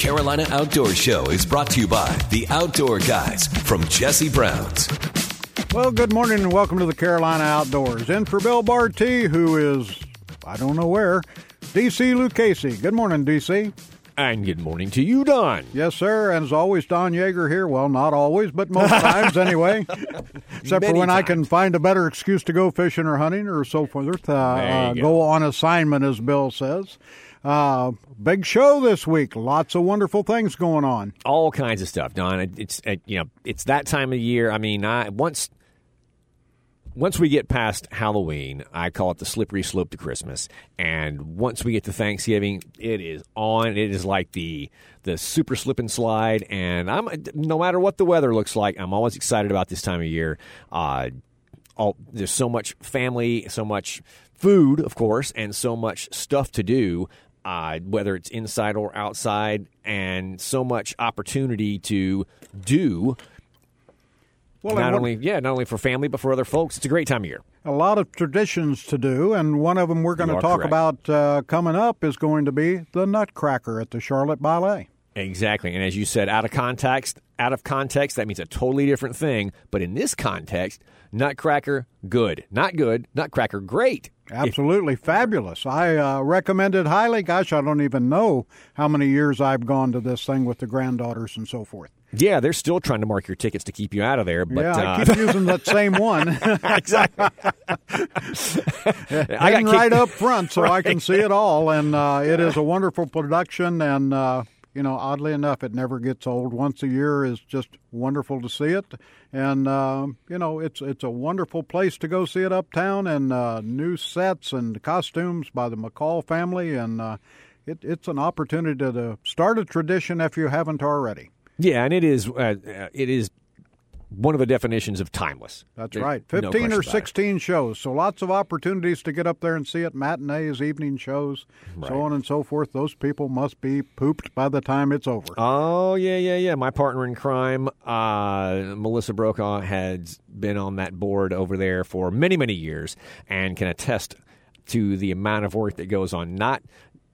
Carolina Outdoor Show is brought to you by the Outdoor Guys from Jesse Brown's. Well, good morning and welcome to the Carolina Outdoors. In for Bill Barty, who is, I don't know where, D.C. Lucchese. Good morning, D.C. And good morning to you, Don. Yes, sir. And as always, Don Yeager here. Well, not always, but most times anyway. Except for when I can find a better excuse to go fishing or hunting or so forth. Go on assignment, as Bill says. Big show this week. Lots of wonderful things going on. All kinds of stuff, Don. It's that time of year. I mean, once we get past Halloween, I call it the slippery slope to Christmas. And once we get to Thanksgiving, it is on. It is like the super slip and slide. And no matter what the weather looks like, I'm always excited about this time of year. There's so much family, so much food, of course, and so much stuff to do, whether it's inside or outside, and so much opportunity to do. Well, not only for family, but for other folks. It's a great time of year. A lot of traditions to do, and one of them we're going to talk about coming up is going to be the Nutcracker at the Charlotte Ballet. Exactly, and as you said, out of context, that means a totally different thing. But in this context, Nutcracker, good. Not good. Nutcracker, great. Absolutely fabulous. I recommend it highly. Gosh, I don't even know how many years I've gone to this thing with the granddaughters and so forth. Yeah, they're still trying to mark your tickets to keep you out of there. But, yeah, I keep using that same one. Exactly. I got right up front so I can see it all, and it is a wonderful production, and oddly enough, it never gets old. Once a year is just wonderful to see it, and it's a wonderful place to go see it uptown, and new sets and costumes by the McCall family, and it's an opportunity to start a tradition if you haven't already. Yeah, and it is one of the definitions of timeless. That's right. 15 or 16 shows, so lots of opportunities to get up there and see it, matinees, evening shows, so on and so forth. Those people must be pooped by the time it's over. Oh, yeah. My partner in crime, Melissa Brokaw, has been on that board over there for many, many years and can attest to the amount of work that goes on, not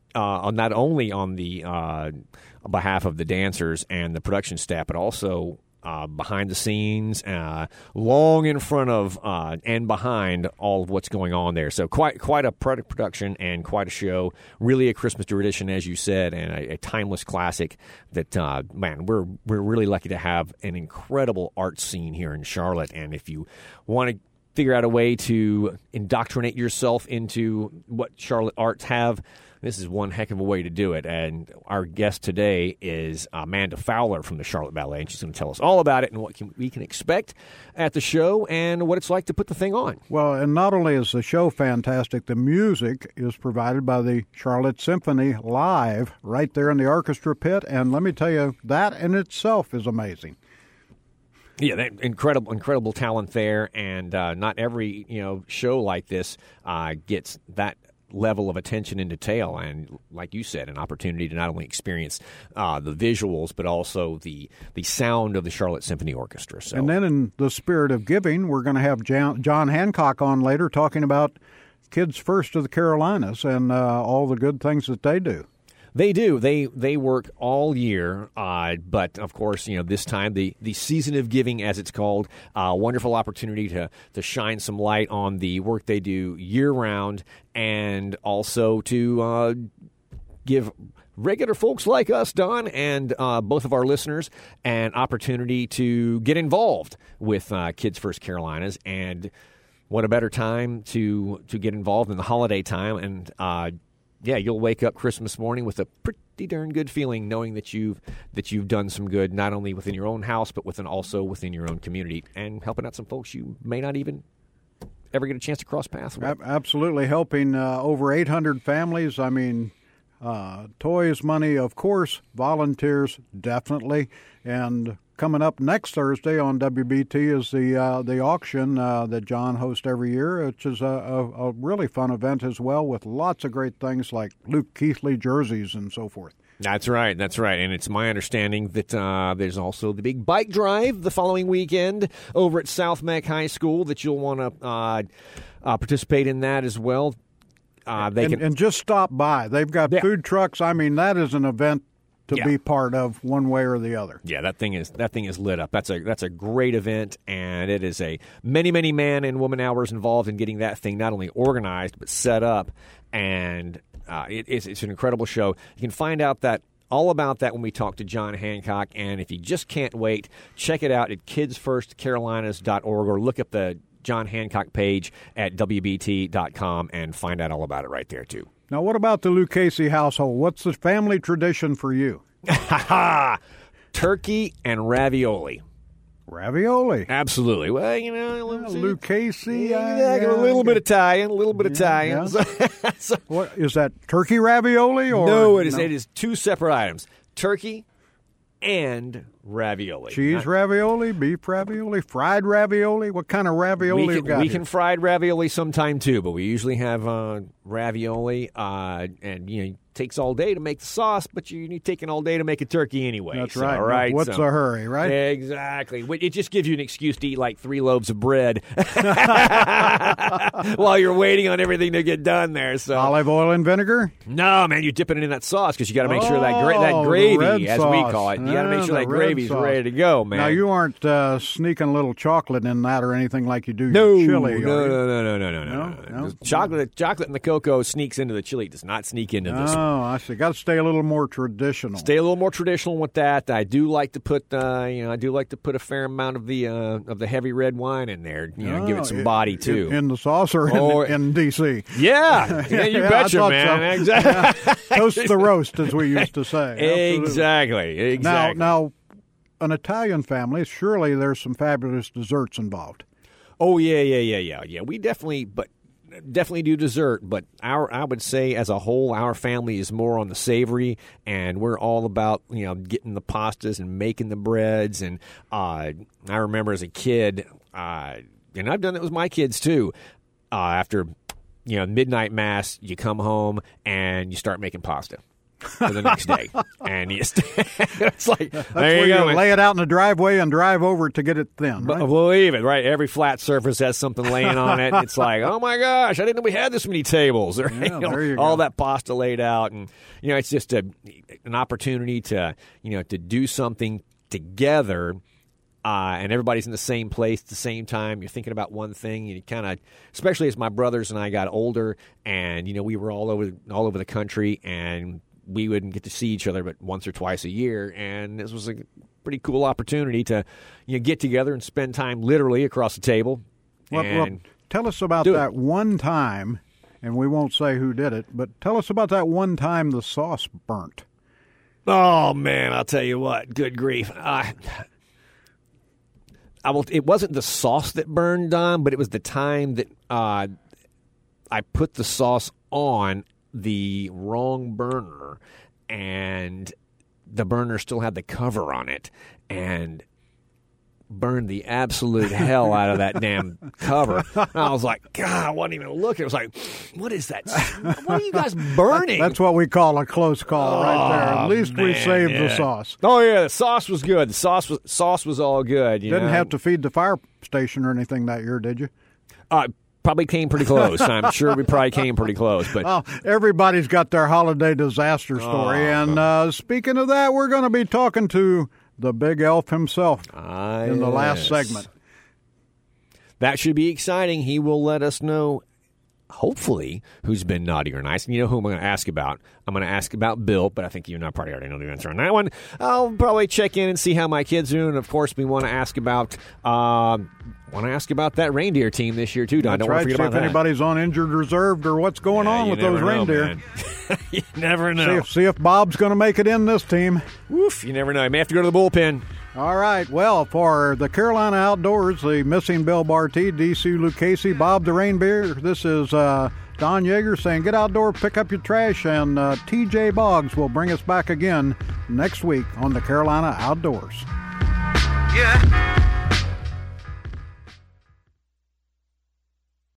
only on the behalf of the dancers and the production staff, but also behind the scenes, long in front of and behind all of what's going on there. So quite a production and quite a show. Really a Christmas tradition, as you said, and a timeless classic that, we're really lucky to have an incredible art scene here in Charlotte. And if you want to figure out a way to indoctrinate yourself into what Charlotte arts have, this is one heck of a way to do it. And our guest today is Amanda Fowler from the Charlotte Ballet, and she's going to tell us all about it and what we can expect at the show and what it's like to put the thing on. Well, and not only is the show fantastic, the music is provided by the Charlotte Symphony live right there in the orchestra pit, and let me tell you, that in itself is amazing. Yeah, incredible talent there, and not every show like this gets that level of attention and detail, and like you said, an opportunity to not only experience the visuals but also the sound of the Charlotte Symphony Orchestra. So. And then in the spirit of giving, we're going to have John Hancock on later talking about Kids First of the Carolinas and all the good things that they do. They do. They work all year, but of course, this time the season of giving, as it's called, wonderful opportunity to shine some light on the work they do year round, and also to give regular folks like us, Don, and both of our listeners, an opportunity to get involved with Kids First Carolinas. And what a better time to get involved in the holiday time, and you'll wake up Christmas morning with a pretty darn good feeling, knowing that you've done some good, not only within your own house, but also within your own community, and helping out some folks you may not even ever get a chance to cross paths with. Absolutely, helping over 800 families. I mean, toys, money, of course, volunteers, definitely, and coming up next Thursday on WBT is the auction that John hosts every year, which is a really fun event as well, with lots of great things like Luke Keithley jerseys and so forth. That's right. And it's my understanding that there's also the big bike drive the following weekend over at South Mac High School that you'll want to participate in that as well. And just stop by. They've got food trucks. I mean, that is an event to Yeah. be part of one way or the other. Yeah, that thing is lit up. That's a great event, and it is a many man and woman hours involved in getting that thing not only organized but set up, and it's an incredible show. You can find out all about that when we talk to John Hancock, and if you just can't wait, check it out at kidsfirstcarolinas.org or look up the John Hancock page at WBT.com and find out all about it right there, too. Now, what about the Lucchese household? What's the family tradition for you? Turkey and ravioli. Ravioli. Absolutely. Well, Lucchese. a little bit Italian, Yeah. So, What is that? Turkey ravioli or no, it is two separate items: turkey and ravioli. cheese ravioli, beef ravioli, fried ravioli? What kind of ravioli We got here? can fried ravioli sometime too, but we usually have ravioli, and it takes all day to make the sauce, but you're taking all day to make a turkey anyway. That's so, right. Right. What's the hurry, right? Exactly. It just gives you an excuse to eat like 3 loaves of bread while you're waiting on everything to get done there. So Olive oil and vinegar? no, man, you dip it in that sauce because you got to make sure that the gravy, red as sauce. we call it, you got to make sure the that red gravy's sauce. ready to go, man. Now, you aren't sneaking a little chocolate in that or anything like you do No, your chili, are you? no. Chocolate and the cocoa sneaks into the chili. It does not sneak into this. Oh, I see. Got to stay a little more traditional. Stay a little more traditional with that. I do like to put, a fair amount of the heavy red wine in there. Give it some body too. In the sauce or in D.C.? Yeah, you I betcha, thought man. so. Exactly. Toast the roast, as we used to say. Absolutely. Exactly. Now, an Italian family, surely there's some fabulous desserts involved. Oh yeah. We definitely do dessert, but I would say as a whole, our family is more on the savory, and we're all about getting the pastas and making the breads. And I remember as a kid, and I've done it with my kids too. After midnight mass, you come home and you start making pasta for the next day, and it's like That's there where you you go, man. lay it out in the driveway and drive over to get it thin, right? Believe it, right? Every flat surface has something laying on it. It's like, oh my gosh, I didn't know we had this many tables. Or, there you go. all that pasta laid out, and it's just an opportunity to to do something together. And everybody's in the same place at the same time. You're thinking about one thing, and you kind of, especially as my brothers and I got older, and we were all over the country, and we wouldn't get to see each other but once or twice a year. And this was a pretty cool opportunity to get together and spend time literally across the table. Well, tell us about that one time, and we won't say who did it, but tell us about that one time the sauce burnt. Oh man, I'll tell you what. Good grief. It wasn't the sauce that burned, Don, but it was the time that I put the sauce on the wrong burner, and the burner still had the cover on it, and burned the absolute hell out of that damn cover. And I was like, God, I wasn't even looking. It was like, what is that? What are you guys burning? That's what we call a close call right there. At least we saved the sauce. Oh yeah, the sauce was good. The sauce was all good. Didn't have to feed the fire station or anything that year, did you? Probably came pretty close. I'm sure we probably came pretty close. But everybody's got their holiday disaster story. And speaking of that, we're going to be talking to the big elf himself in the last segment. That should be exciting. He will let us know, hopefully, who's been naughty or nice. And you know who I'm going to ask about? I'm going to ask about Bill, but I think you and I probably already know the answer on that one. I'll probably check in and see how my kids are doing. And of course, we want to ask about that reindeer team this year too, Don. That's Don't right. forget See about if that. anybody's on injured reserved or what's going on with those reindeer. You never know. See if Bob's going to make it in this team. Woof, you never know. You may have to go to the bullpen. All right. Well, for the Carolina Outdoors, the missing Bill Barty, D.C. Lucchese, Bob the Reindeer, this is Don Yeager saying get outdoor, pick up your trash, and T.J. Boggs will bring us back again next week on the Carolina Outdoors. Yeah.